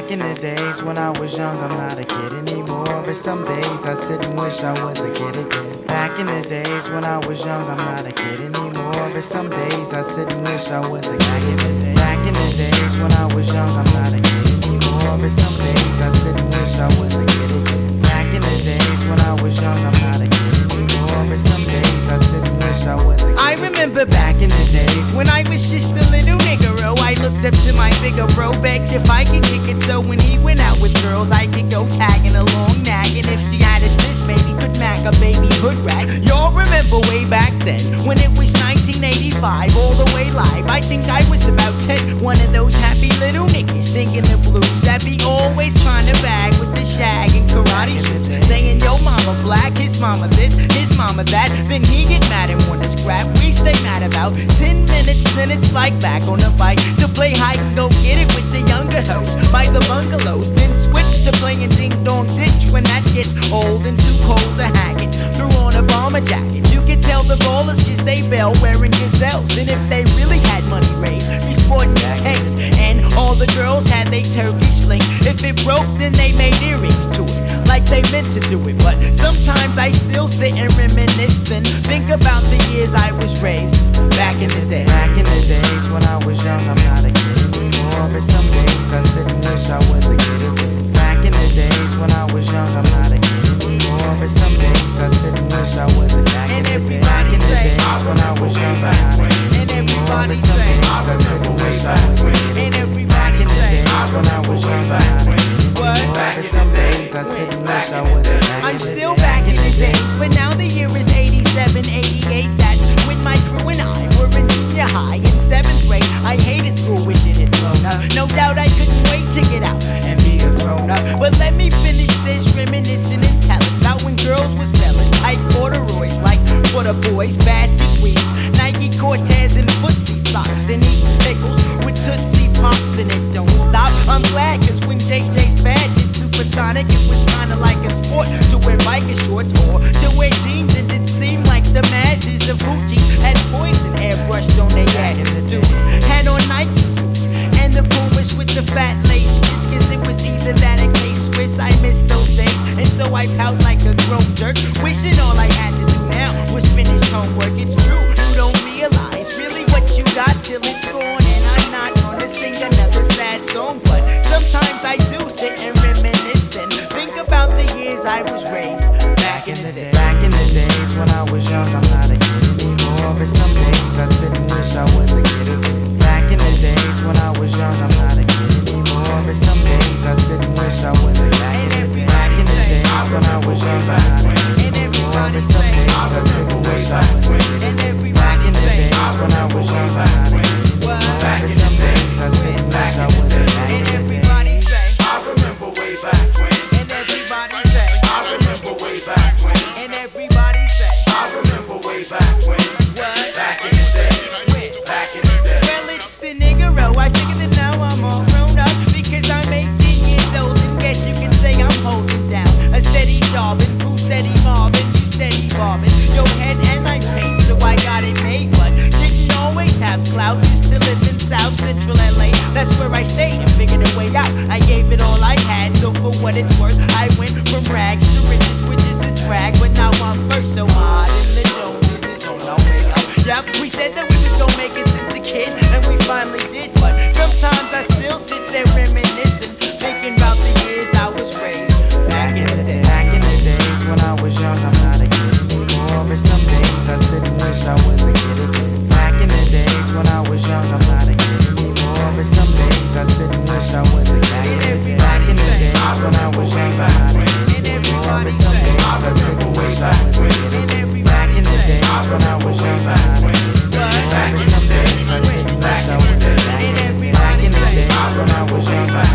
Back in the days when I was young, I'm not a kid anymore. But some days I sit and wish I was a kid again. Back in the days when I was young, I'm not a kid anymore. But some days I sit and wish I was a kid. Back in the days when I was young, I'm not a kid anymore. But some days I sit and wish I was a kid again. Back in the days when I was young, I'm not a kid anymore. But some days I sit and wish I was a kid. I remember back in the days when I was just a little niggero. I looked up to my bigger bro, begged if I could kick it, so when he went out with girls I could go tagging along, nagging. If she had a sis, maybe could mack a baby hood rat. Y'all remember way back then when it was 1985, all the way live. I think I was about 10, one of those happy little niggas singing the blues that be always trying to bag with the shag and karate shoes, saying yo mama black, his mama this, his mama that. Then he get mad and wanna scrap. We stay mad about 10 minutes, then it's like back on the bike to play hide and go get it with the younger hoes by the bungalows. Then switch to playing ding dong ditch when that gets old and too cold to hack it. Threw on a bomber jacket. You could tell the ballers just they bell wearing gazelles, and if they really had money raised, be sporting cakes. And all the girls had they Turkish link. If it broke, then they made earrings to it, like they meant to do it. But sometimes I still sit and reminisce, then think about the years I was raised back in the day. Back in the days when I was young, I'm not a kid anymore. But some days I sit and wish I was a kid again. Back in the days when I was young, I'm not a kid anymore. But some days I sit and wish I was a kid. Back in the days when I was young, I'm not a kid anymore. But some days I sit and wish I was a kid. And Back everybody in the say, days when I was young, I'm not a kid anymore. But some days I sit and wish I was a kid. I'm still back in the days, but now the year is 87, 88. That's when my crew and I were in junior high in 7th grade. I hated school, wishing it grown up. No doubt I couldn't wait to get out and be a grown up. But let me finish this reminiscing and telling about when girls was spelling tight corduroys like for the boys, basket weaves, Nike Cortez and footsie socks, and eat pickles with Tootsie Pops, and it don't stop. I'm glad, cause when JJ's bad did Supersonic, it was kinda like a sport to wear biker shorts or to wear jeans, and it seemed like the masses of hoochies had poison airbrushed on their asses. Dudes had on Nike suits and the Pumas with the fat laces, cause it was either that or K-Swiss. I miss those days, and so I pout like a grown jerk, wishing all I had to do now was finish homework. It's true, you don't realize really what you got till it's gone, and I'm not gonna sing another sad song, but sometimes I do sit and reminisce and think about the years I was raised back in the day. Back in the days when I was young, I'm not a kid anymore. But some days I sit and wish I was a kid again. Back in the days when I was young, I'm not a kid anymore. But some days I sit and wish I was a kid again. Back in the days when I was young, I'm not a kid anymore. But some days I sit and wish I was a kid again. Back in the days when I was young, I'm not a kid anymore. But some days I sit and wish I was a kid And again. everybody say, I remember way back when. and everybody say, I remember way back when. and everybody say, I remember way back when. what? Back in the day. Back in the day. Well, it's the niggero. I figured that now I'm all grown up because I'm 18 years old, and guess you can say I'm holding down a steady job and food steady mobbing, you steady bobbing your head, and I paint, so I got it made, but didn't always have clout. Used to live in South Central LA, that's where I stayed and figured a way out. I gave it all I had, so for what it's worth, I went from rags to riches, which is a drag, but now I'm first, so hard in the Joneses is on our way up. Yep, we said that we was gonna make it since a kid, and we finally did, but sometimes I still sit there reminiscing, thinking about the years I was raised back in the day. Back in the days when I was young, I'm not a kid anymore. But some days I sit and wish I was a kid again. Back in the days when I was young, I'm not a kid anymore. But some days I sit and wish I was a kid again. Back in the days when I was young, I'm not a kid anymore. But some days I sit and wish I was a kid again. Back in the days when I was young, I'm not a kid anymore. But some days I sit and wish I was a kid again. Back in the days when I was young,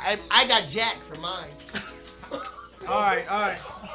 I got Jack for mine. All right.